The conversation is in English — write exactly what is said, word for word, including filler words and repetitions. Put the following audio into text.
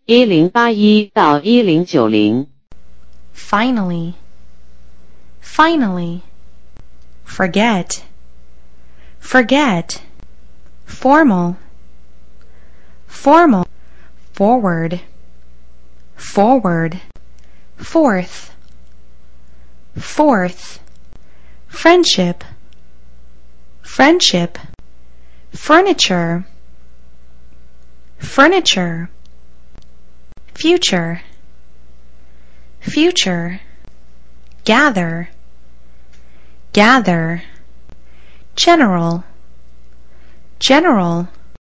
一零八一到一零九零 finally, finally, forget, forget, formal, formal, forward, forward, fourth, fourth, friendship, friendship, furniture, furniture, future, future, gather, gather, general, general,